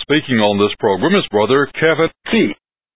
speaking on this program is Brother Kevin T.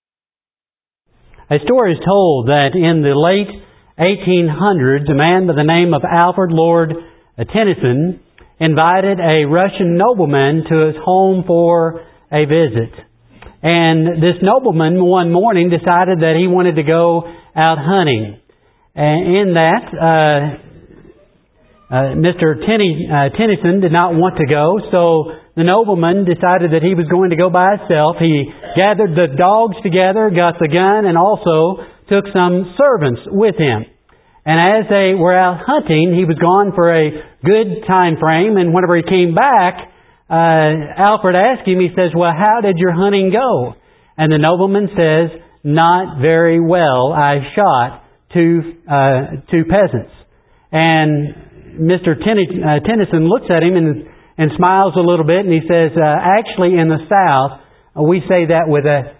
A story is told that in the late 1800s, a man by the name of Alfred Lord Tennyson invited a Russian nobleman to his home for a visit. And this nobleman one morning decided that he wanted to go out hunting. And in that, Mr. Tennyson did not want to go, so the nobleman decided that he was going to go by himself. He gathered the dogs together, got the gun, and also took some servants with him. And as they were out hunting, he was gone for a good time frame, and whenever he came back, Alfred asked him, he says, "Well, how did your hunting go?" And the nobleman says, "Not very well. I shot two peasants." And Mr. Tennyson looks at him and smiles a little bit, and he says, "Actually, in the South, we say that with a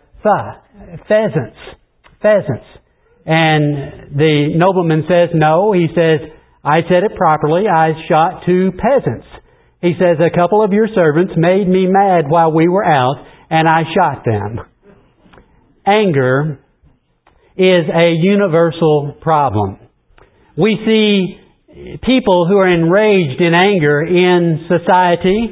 pheasants." And the nobleman says, "No." He says, "I said it properly. I shot two peasants." He says, "A couple of your servants made me mad while we were out, and I shot them." Anger is a universal problem. We see people who are enraged in anger in society.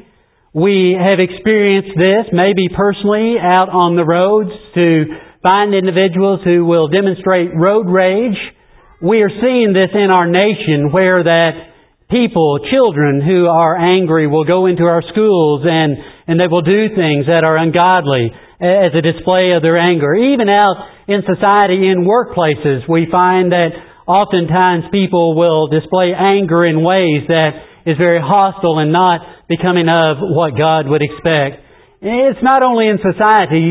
We have experienced this, maybe personally, out on the roads to find individuals who will demonstrate road rage. We are seeing this in our nation where that people, children who are angry will go into our schools and they will do things that are ungodly as a display of their anger. Even out in society, in workplaces, we find that oftentimes people will display anger in ways that is very hostile and not becoming of what God would expect. It's not only in society.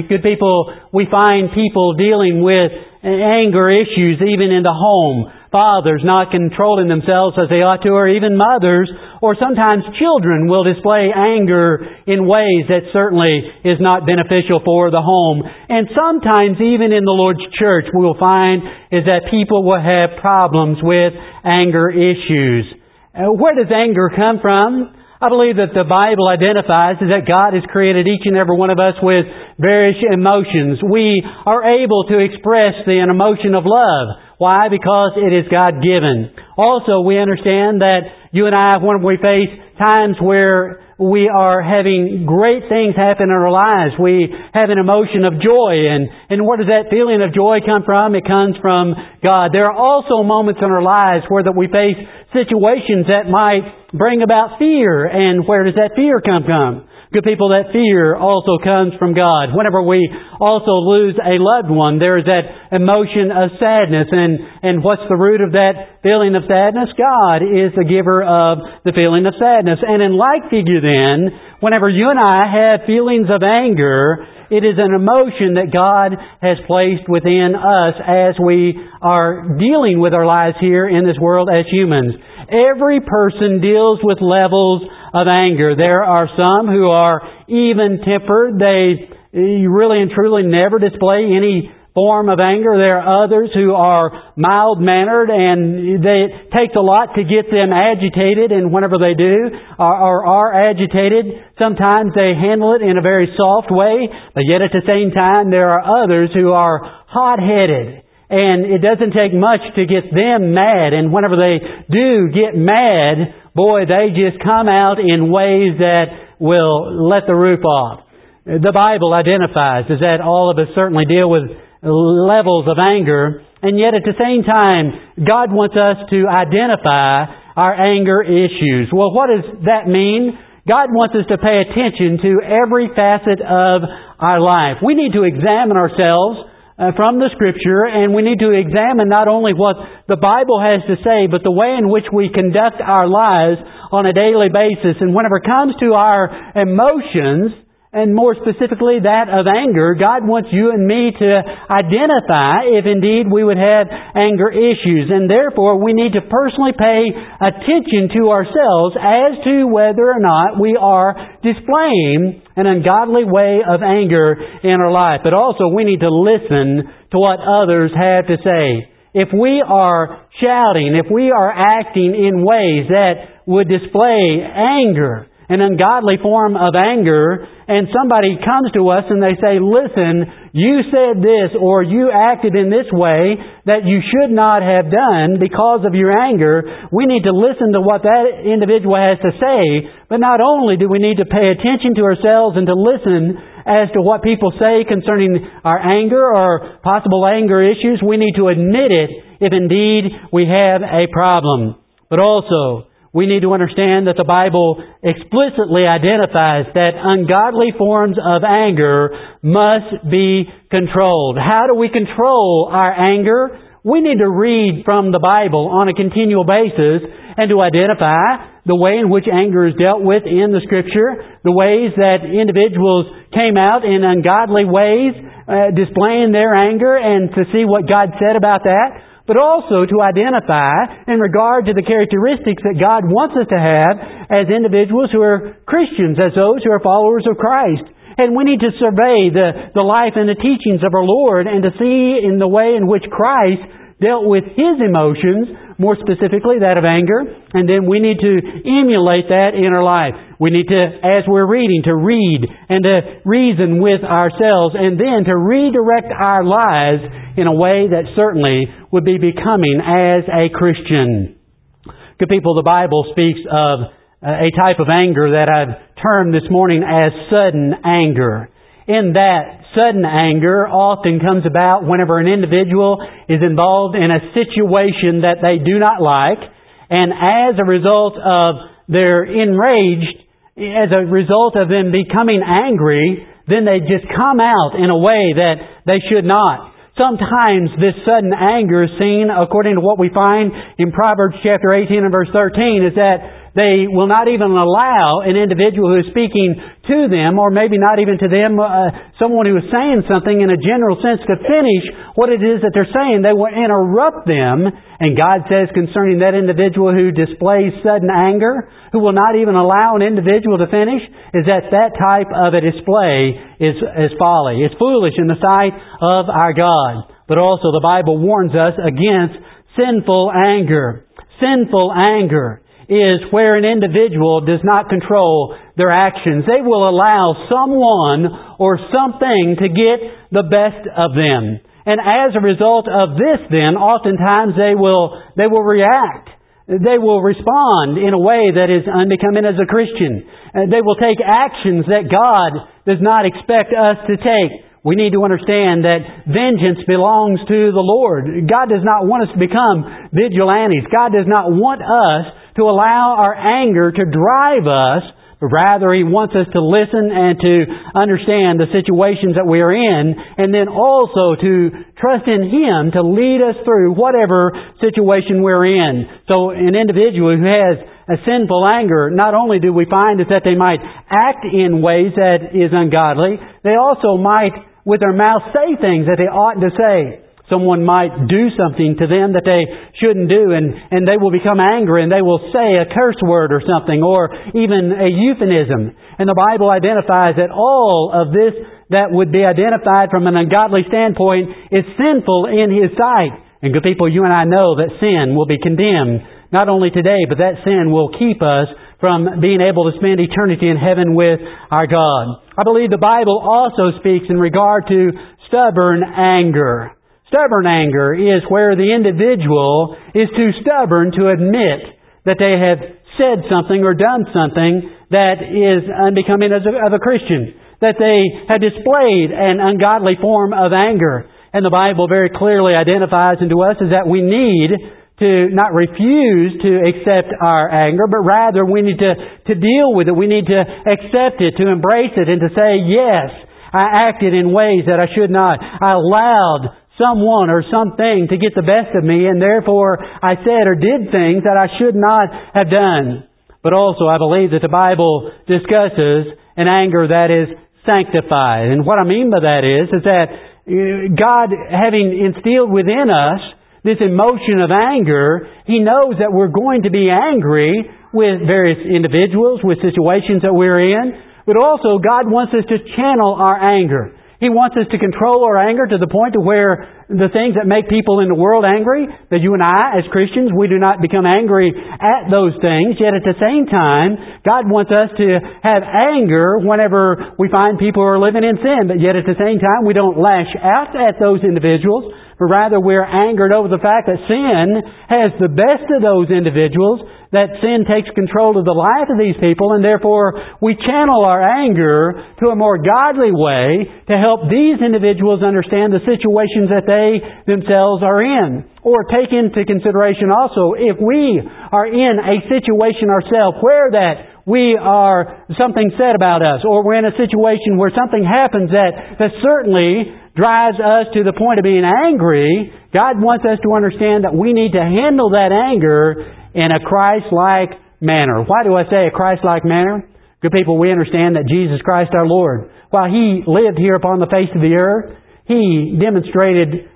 We find people dealing with anger issues even in the home. Fathers not controlling themselves as they ought to, or even mothers, or sometimes children will display anger in ways that certainly is not beneficial for the home. And sometimes even in the Lord's church we will find is that people will have problems with anger issues. Where does anger come from? I believe that the Bible identifies is that God has created each and every one of us with various emotions. We are able to express an emotion of love. Why? Because it is God-given. Also, we understand that you and I, when we face times where we are having great things happen in our lives, we have an emotion of joy. And where does that feeling of joy come from? It comes from God. There are also moments in our lives where that we face situations that might bring about fear. And where does that fear come from? Good people, that fear also comes from God. Whenever we also lose a loved one, there is that emotion of sadness. And what's the root of that feeling of sadness? God is the giver of the feeling of sadness. And in like figure then, whenever you and I have feelings of anger, it is an emotion that God has placed within us as we are dealing with our lives here in this world as humans. Every person deals with levels of anger. There are some who are even-tempered. They really and truly never display any form of anger. There are others who are mild-mannered, and it takes a lot to get them agitated, and whenever they do or are agitated, sometimes they handle it in a very soft way, but yet at the same time there are others who are hot-headed. And it doesn't take much to get them mad. And whenever they do get mad, boy, they just come out in ways that will let the roof off. The Bible identifies is that all of us certainly deal with levels of anger. And yet at the same time, God wants us to identify our anger issues. Well, what does that mean? God wants us to pay attention to every facet of our life. We need to examine ourselves from the Scripture, and we need to examine not only what the Bible has to say, but the way in which we conduct our lives on a daily basis. And whenever it comes to our emotions, and more specifically that of anger, God wants you and me to identify if indeed we would have anger issues. And therefore we need to personally pay attention to ourselves as to whether or not we are displaying an ungodly way of anger in our life. But also we need to listen to what others have to say. If we are shouting, if we are acting in ways that would display anger, an ungodly form of anger, and somebody comes to us and they say, listen, you said this or you acted in this way that you should not have done because of your anger, we need to listen to what that individual has to say. But not only do we need to pay attention to ourselves and to listen as to what people say concerning our anger or possible anger issues, we need to admit it if indeed we have a problem. But also, we need to understand that the Bible explicitly identifies that ungodly forms of anger must be controlled. How do we control our anger? We need to read from the Bible on a continual basis and to identify the way in which anger is dealt with in the Scripture, the ways that individuals came out in ungodly ways, displaying their anger, and to see what God said about that. But also to identify in regard to the characteristics that God wants us to have as individuals who are Christians, as those who are followers of Christ. And we need to survey the life and the teachings of our Lord and to see in the way in which Christ dealt with His emotions, more specifically that of anger, and then we need to emulate that in our life. We need to, as we're reading, to read and to reason with ourselves and then to redirect our lives in a way that certainly would be becoming as a Christian. Good people, the Bible speaks of a type of anger that I've termed this morning as sudden anger. In that, sudden anger often comes about whenever an individual is involved in a situation that they do not like, and as a result of their enraged, as a result of them becoming angry, then they just come out in a way that they should not. Sometimes this sudden anger is seen, according to what we find in Proverbs chapter 18 and verse 13, is that they will not even allow an individual who is speaking to them, or maybe not even to them, someone who is saying something in a general sense, to finish what it is that they're saying. They will interrupt them. And God says concerning that individual who displays sudden anger, who will not even allow an individual to finish, is that that type of a display is folly. It's foolish in the sight of our God. But also the Bible warns us against sinful anger. Sinful anger is where an individual does not control their actions. They will allow someone or something to get the best of them. And as a result of this then, oftentimes they will react. They will respond in a way that is unbecoming as a Christian. They will take actions that God does not expect us to take. We need to understand that vengeance belongs to the Lord. God does not want us to become vigilantes. God does not want us to allow our anger to drive us, but rather He wants us to listen and to understand the situations that we are in, and then also to trust in Him to lead us through whatever situation we're in. So an individual who has a sinful anger, not only do we find is that they might act in ways that is ungodly, they also might, with their mouth, say things that they oughtn't to say. Someone might do something to them that they shouldn't do, and they will become angry, and they will say a curse word or something, or even a euphemism. And the Bible identifies that all of this that would be identified from an ungodly standpoint is sinful in His sight. And good people, you and I know that sin will be condemned, not only today, but that sin will keep us from being able to spend eternity in heaven with our God. I believe the Bible also speaks in regard to stubborn anger. Stubborn anger is where the individual is too stubborn to admit that they have said something or done something that is unbecoming of a Christian, that they have displayed an ungodly form of anger. And the Bible very clearly identifies unto us is that we need to not refuse to accept our anger, but rather we need to deal with it. We need to accept it, to embrace it, and to say, yes, I acted in ways that I should not. I allowed someone or something to get the best of me, and therefore I said or did things that I should not have done. But also I believe that the Bible discusses an anger that is sanctified. And what I mean by that is that God, having instilled within us this emotion of anger, He knows that we're going to be angry with various individuals, with situations that we're in, but also God wants us to channel our anger. He wants us to control our anger to the point to where the things that make people in the world angry, that you and I, as Christians, we do not become angry at those things. Yet at the same time, God wants us to have anger whenever we find people are living in sin. But yet at the same time, we don't lash out at those individuals, but rather we're angered over the fact that sin has the best of those individuals, that sin takes control of the life of these people, and therefore we channel our anger to a more godly way to help these individuals understand the situations that they themselves are in. Or take into consideration also, if we are in a situation ourselves where that we are something said about us, or we're in a situation where something happens that certainly drives us to the point of being angry, God wants us to understand that we need to handle that anger in a Christ-like manner. Why do I say a Christ-like manner? Good people, we understand that Jesus Christ our Lord, while He lived here upon the face of the earth, He demonstrated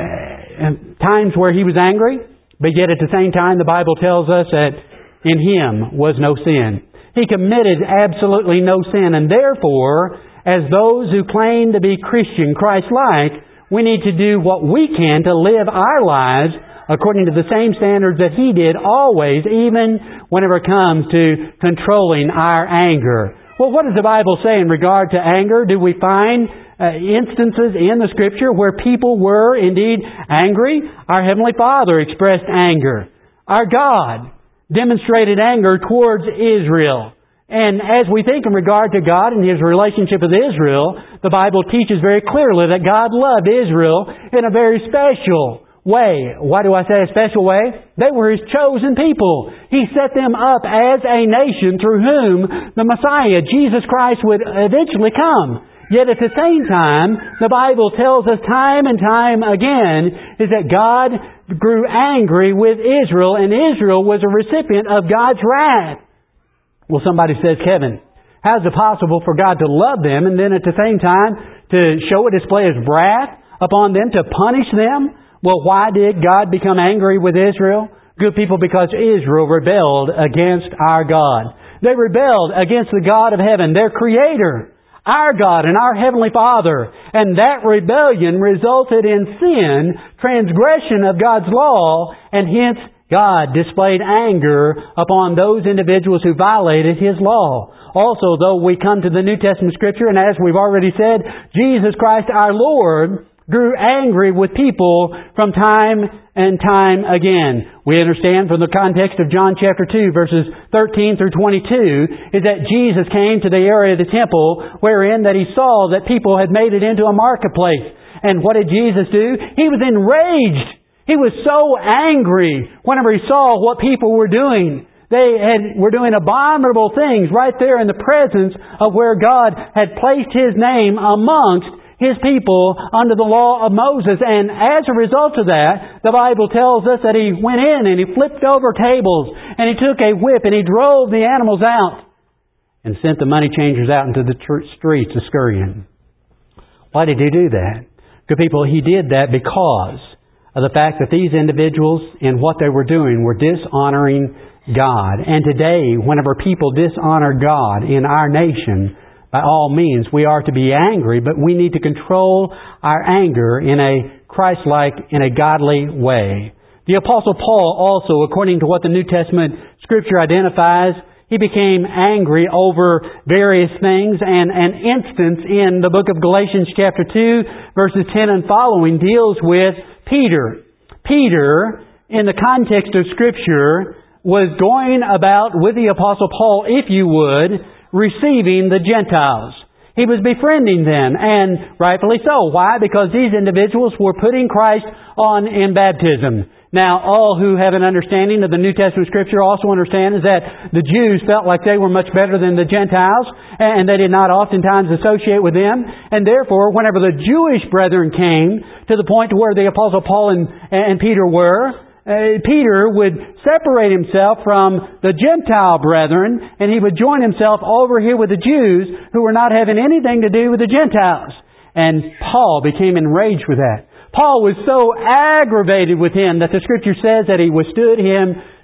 times where He was angry, but yet at the same time the Bible tells us that in Him was no sin. He committed absolutely no sin, and therefore, as those who claim to be Christian, Christ-like, we need to do what we can to live our lives according to the same standards that He did always, even whenever it comes to controlling our anger. Well, what does the Bible say in regard to anger? Do we find instances in the Scripture where people were indeed angry? Our Heavenly Father expressed anger. Our God demonstrated anger towards Israel. And as we think in regard to God and His relationship with Israel, the Bible teaches very clearly that God loved Israel in a very special way. Why do I say a special way? They were His chosen people. He set them up as a nation through whom the Messiah, Jesus Christ, would eventually come. Yet at the same time, the Bible tells us time and time again is that God grew angry with Israel, and Israel was a recipient of God's wrath. Well, somebody says, Kevin, how is it possible for God to love them and then at the same time to show a display of wrath upon them, to punish them? Well, why did God become angry with Israel? Good people, because Israel rebelled against our God. They rebelled against the God of heaven, their Creator, our God and our Heavenly Father. And that rebellion resulted in sin, transgression of God's law, and hence God displayed anger upon those individuals who violated His law. Also, though we come to the New Testament Scripture, and as we've already said, Jesus Christ our Lord grew angry with people from time and time again. We understand from the context of John chapter 2, verses 13 through 22, is that Jesus came to the area of the temple wherein that He saw that people had made it into a marketplace. And what did Jesus do? He was enraged. He was so angry whenever He saw what people were doing. They were doing abominable things right there in the presence of where God had placed His name amongst His people under the law of Moses. And as a result of that, the Bible tells us that He went in and He flipped over tables and He took a whip and He drove the animals out and sent the money changers out into the streets to scurrying. Why did He do that? Good people, He did that because of the fact that these individuals in what they were doing were dishonoring God. And today, whenever people dishonor God in our nation, by all means, we are to be angry, but we need to control our anger in a Christ-like, in a godly way. The Apostle Paul also, according to what the New Testament Scripture identifies, he became angry over various things, and an instance in the book of Galatians chapter 2, verses 10 and following deals with Peter. Peter, in the context of Scripture, was going about with the Apostle Paul, if you would, receiving the Gentiles. He was befriending them, and rightfully so. Why? Because these individuals were putting Christ on in baptism. Now, all who have an understanding of the New Testament Scripture also understand is that the Jews felt like they were much better than the Gentiles, and they did not oftentimes associate with them. And therefore, whenever the Jewish brethren came to the point where the Apostle Paul and Peter were, Peter would separate himself from the Gentile brethren, and he would join himself over here with the Jews who were not having anything to do with the Gentiles. And Paul became enraged with that. Paul was so aggravated with him that the Scripture says that he withstood him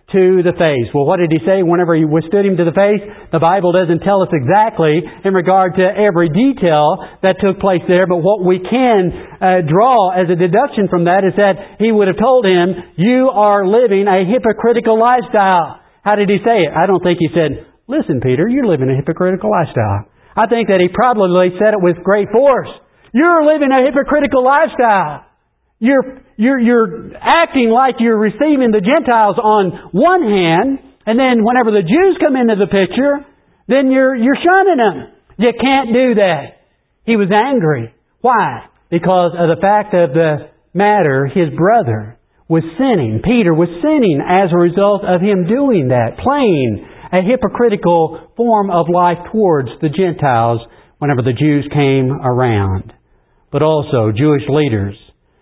to the face. Well, what did He say whenever He withstood him to the face? The Bible doesn't tell us exactly in regard to every detail that took place there, but what we can draw as a deduction from that is that He would have told him, you are living a hypocritical lifestyle. How did He say it? I don't think He said, listen, Peter, you're living a hypocritical lifestyle. I think that He probably said it with great force. You're living a hypocritical lifestyle. You're acting like you're receiving the Gentiles on one hand, and then whenever the Jews come into the picture, then you're shunning them. You can't do that. He was angry. Why? Because of the fact of the matter, his brother was sinning. Peter was sinning as a result of him doing that, playing a hypocritical form of life towards the Gentiles whenever the Jews came around. But also Jewish leaders,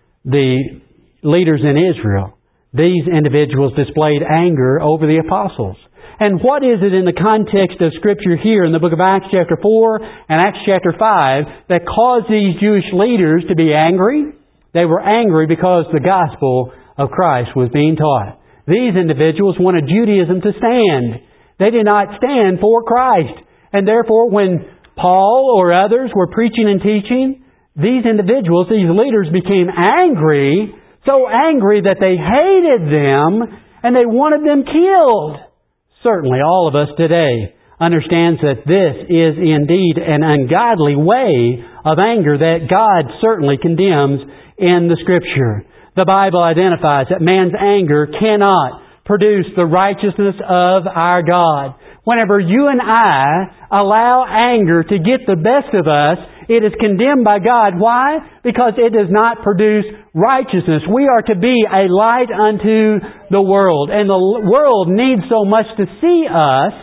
the leaders in Israel, these individuals displayed anger over the apostles. And what is it in the context of Scripture here in the book of Acts chapter 4 and Acts chapter 5 that caused these Jewish leaders to be angry? They were angry because the gospel of Christ was being taught. These individuals wanted Judaism to stand. They did not stand for Christ. And therefore, when Paul or others were preaching and teaching, these individuals, these leaders became angry, so angry that they hated them and they wanted them killed. Certainly all of us today understands that this is indeed an ungodly way of anger that God certainly condemns in the Scripture. The Bible identifies that man's anger cannot produce the righteousness of our God. Whenever you and I allow anger to get the best of us, it is condemned by God. Why? Because it does not produce righteousness. We are to be a light unto the world. And the world needs so much to see us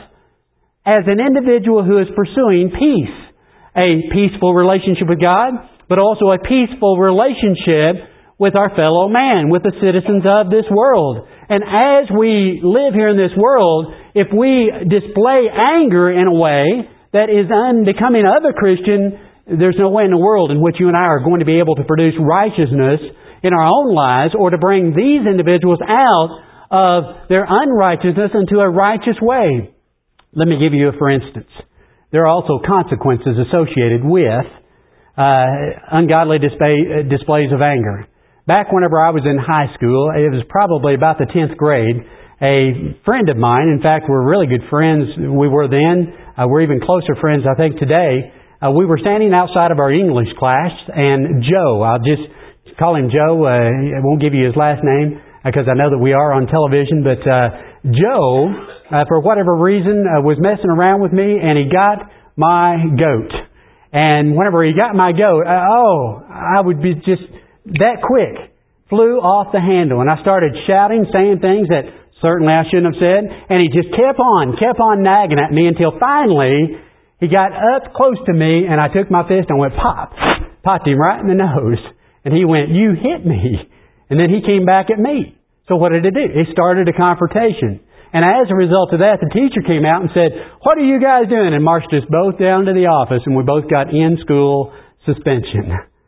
as an individual who is pursuing peace. A peaceful relationship with God, but also a peaceful relationship with our fellow man, with the citizens of this world. And as we live here in this world, if we display anger in a way that is unbecoming of a Christian, there's no way in the world in which you and I are going to be able to produce righteousness in our own lives or to bring these individuals out of their unrighteousness into a righteous way. Let me give you a for instance. There are also consequences associated with ungodly displays of anger. Back whenever I was in high school, it was probably about the 10th grade, a friend of mine, in fact, we're really good friends we were then, we're even closer friends I think today, we were standing outside of our English class, and Joe, I'll just call him Joe, I won't give you his last name, because I know that we are on television, but Joe, for whatever reason, was messing around with me, and he got my goat. And whenever he got my goat, I would be just that quick, flew off the handle, and I started shouting, saying things that certainly I shouldn't have said, and he just kept on nagging at me until finally he got up close to me, and I took my fist and went pop, popped him right in the nose, and he went, "You hit me," and then he came back at me. So what did it do? It started a confrontation, and as a result of that, the teacher came out and said, "What are you guys doing?" and marched us both down to the office, and we both got in-school suspension.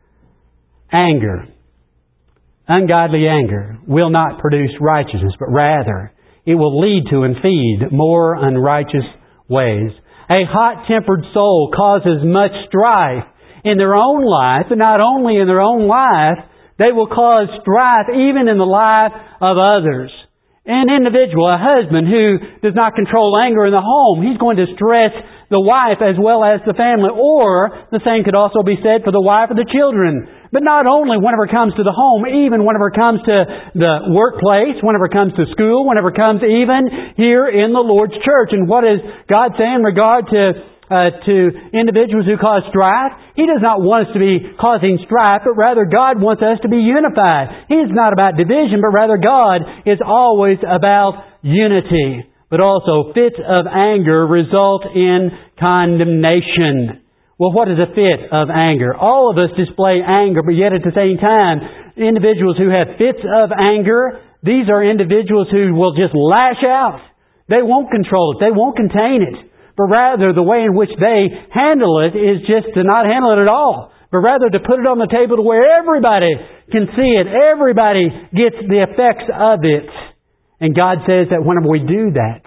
Anger, ungodly anger, will not produce righteousness, but rather it will lead to and feed more unrighteous ways. A hot-tempered soul causes much strife in their own life, and not only in their own life, they will cause strife even in the life of others. An individual, a husband who does not control anger in the home, he's going to stress the wife as well as the family. Or the same could also be said for the wife or the children. But not only whenever it comes to the home, even whenever it comes to the workplace, whenever it comes to school, whenever it comes even here in the Lord's church. And what is God saying in regard to individuals who cause strife? He does not want us to be causing strife, but rather God wants us to be unified. He is not about division, but rather God is always about unity. But also, fits of anger result in condemnation. Well, what is a fit of anger? All of us display anger, but yet at the same time, individuals who have fits of anger, these are individuals who will just lash out. They won't control it. They won't contain it. But rather, the way in which they handle it is just to not handle it at all. But rather to put it on the table to where everybody can see it. Everybody gets the effects of it. And God says that whenever we do that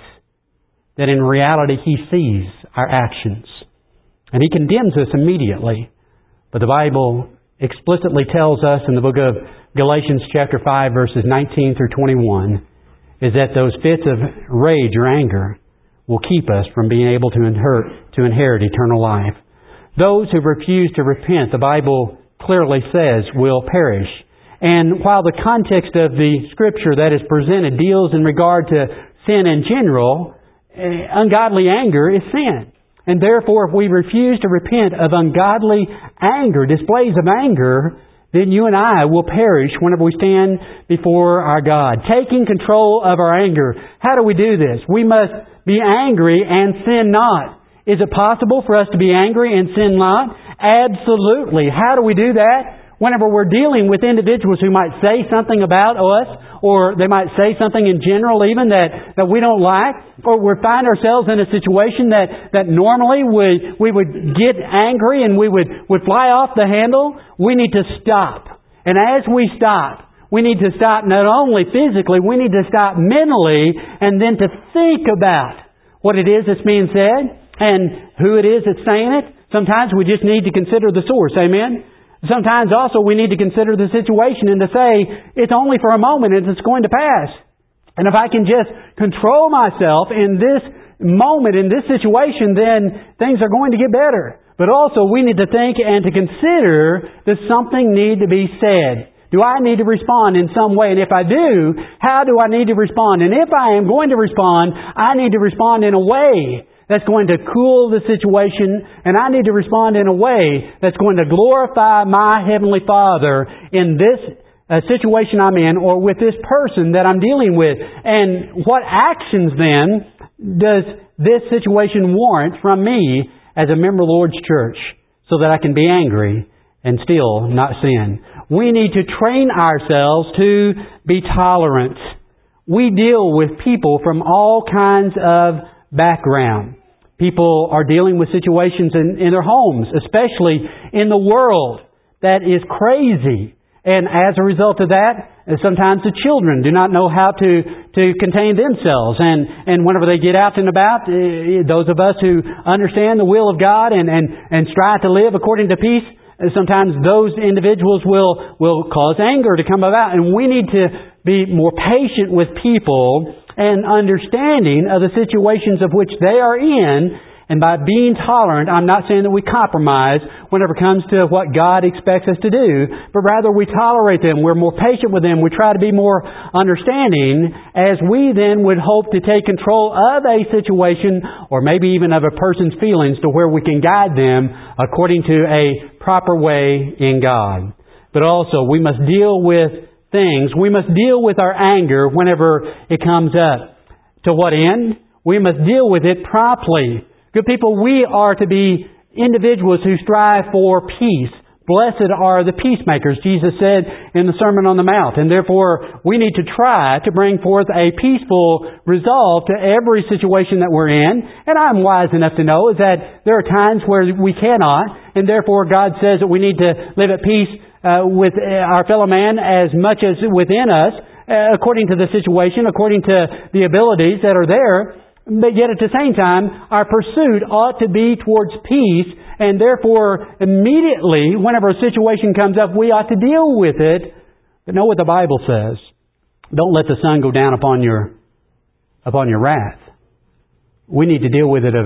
in reality He sees our actions. And He condemns us immediately. But the Bible explicitly tells us in the book of Galatians chapter 5 verses 19 through 21 is that those fits of rage or anger will keep us from being able to inherit eternal life. Those who refuse to repent, the Bible clearly says, will perish. And while the context of the Scripture that is presented deals in regard to sin in general, ungodly anger is sin. And therefore, if we refuse to repent of ungodly anger, displays of anger, then you and I will perish whenever we stand before our God. Taking control of our anger. How do we do this? We must be angry and sin not. Is it possible for us to be angry and sin not? Absolutely. How do we do that? Whenever we're dealing with individuals who might say something about us, or they might say something in general even that we don't like, or we find ourselves in a situation that normally we would get angry and we would fly off the handle, we need to stop. And as we stop, we need to stop not only physically, we need to stop mentally and then to think about what it is that's being said and who it is that's saying it. Sometimes we just need to consider the source. Amen? Sometimes also we need to consider the situation and to say, it's only for a moment and it's going to pass. And if I can just control myself in this moment, in this situation, then things are going to get better. But also we need to think and to consider, does something need to be said? Do I need to respond in some way? And if I do, how do I need to respond? And if I am going to respond, I need to respond in a way that's going to cool the situation, and I need to respond in a way that's going to glorify my Heavenly Father in this situation I'm in, or with this person that I'm dealing with. And what actions then does this situation warrant from me as a member of the Lord's church so that I can be angry and still not sin? We need to train ourselves to be tolerant. We deal with people from all kinds of background. People are dealing with situations in their homes, especially in the world that is crazy. And as a result of that, sometimes the children do not know how to contain themselves. And whenever they get out and about, those of us who understand the will of God and strive to live according to peace, sometimes those individuals will cause anger to come about. And we need to be more patient with people and understanding of the situations of which they are in. And by being tolerant, I'm not saying that we compromise whenever it comes to what God expects us to do, but rather we tolerate them. We're more patient with them. We try to be more understanding as we then would hope to take control of a situation or maybe even of a person's feelings to where we can guide them according to a proper way in God. But also, we must deal with things. We must deal with our anger whenever it comes up. To what end? We must deal with it promptly. Good people, we are to be individuals who strive for peace. Blessed are the peacemakers, Jesus said in the Sermon on the Mount. And therefore, we need to try to bring forth a peaceful resolve to every situation that we're in. And I'm wise enough to know is that there are times where we cannot. And therefore, God says that we need to live at peace with our fellow man as much as within us, according to the situation, according to the abilities that are there. But yet at the same time, our pursuit ought to be towards peace, and therefore immediately, whenever a situation comes up, we ought to deal with it. But know what the Bible says. Don't let the sun go down upon your wrath. We need to deal with it of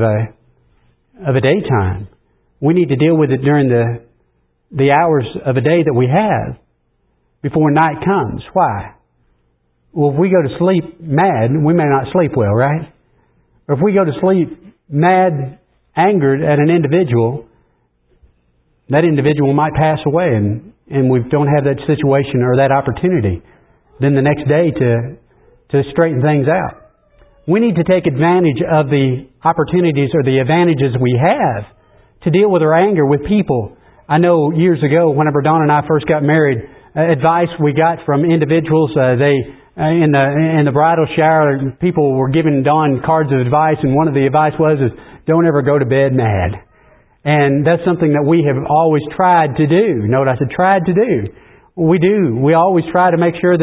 a daytime. We need to deal with it during the hours of a day that we have before night comes. Why? Well, if we go to sleep mad, we may not sleep well, right? Or if we go to sleep mad, angered at an individual, that individual might pass away and we don't have that situation or that opportunity then the next day to straighten things out. We need to take advantage of the opportunities or the advantages we have to deal with our anger with people. I know years ago, whenever Dawn and I first got married, advice we got from individuals, in the bridal shower, people were giving Dawn cards of advice, and one of the advice was, don't ever go to bed mad. And that's something that we have always tried to do. Note I said tried to do. We do. We always try to make sure that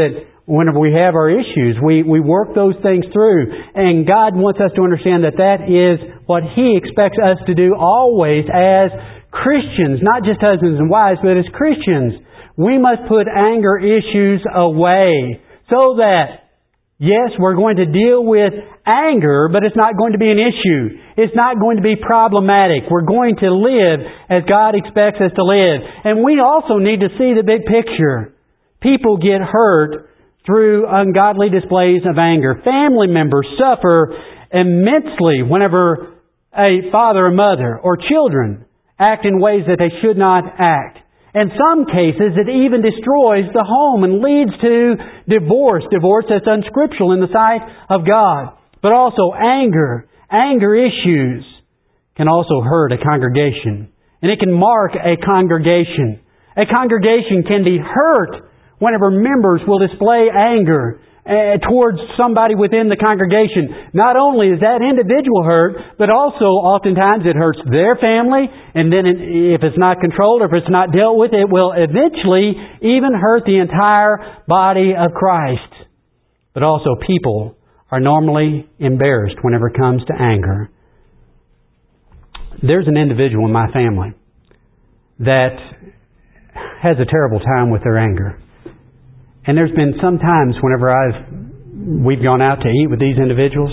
whenever we have our issues. We work those things through. And God wants us to understand that that is what He expects us to do always as Christians, not just husbands and wives, but as Christians. We must put anger issues away so that, yes, we're going to deal with anger, but it's not going to be an issue. It's not going to be problematic. We're going to live as God expects us to live. And we also need to see the big picture. People get hurt through ungodly displays of anger. Family members suffer immensely whenever a father or mother or children act in ways that they should not act. In some cases, it even destroys the home and leads to divorce. Divorce that's unscriptural in the sight of God. But also anger issues can also hurt a congregation. And it can mark a congregation. A congregation can be hurt whenever members will display anger towards somebody within the congregation. Not only is that individual hurt, but also oftentimes it hurts their family, and then if it's not controlled or if it's not dealt with, it will eventually even hurt the entire body of Christ. But also people are normally embarrassed whenever it comes to anger. There's an individual in my family that has a terrible time with their anger. And there's been some times whenever we've gone out to eat with these individuals,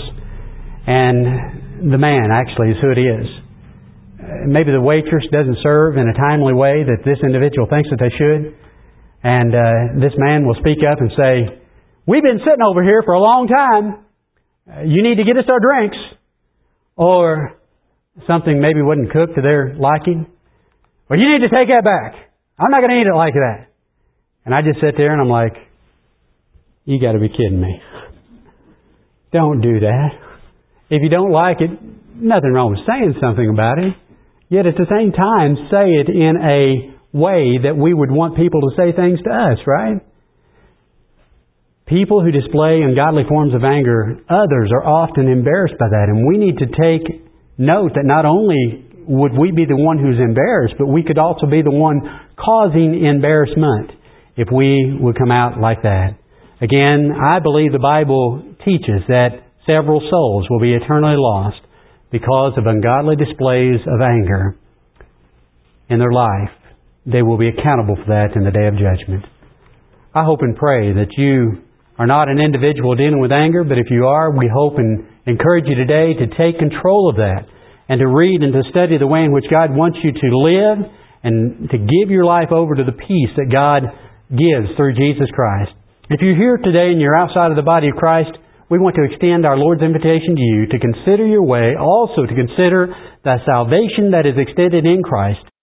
and the man actually is who it is. Maybe the waitress doesn't serve in a timely way that this individual thinks that they should. And this man will speak up and say, "We've been sitting over here for a long time. You need to get us our drinks." Or something maybe wasn't cooked to their liking. "Well, you need to take that back. I'm not going to eat it like that." And I just sit there and I'm like, you got to be kidding me. Don't do that. If you don't like it, nothing wrong with saying something about it. Yet at the same time, say it in a way that we would want people to say things to us, right? People who display ungodly forms of anger, others are often embarrassed by that. And we need to take note that not only would we be the one who's embarrassed, but we could also be the one causing embarrassment if we would come out like that. Again, I believe the Bible teaches that several souls will be eternally lost because of ungodly displays of anger in their life. They will be accountable for that in the day of judgment. I hope and pray that you are not an individual dealing with anger, but if you are, we hope and encourage you today to take control of that and to read and to study the way in which God wants you to live and to give your life over to the peace that God gives through Jesus Christ. If you're here today and you're outside of the body of Christ, we want to extend our Lord's invitation to you to consider your way, also to consider the salvation that is extended in Christ.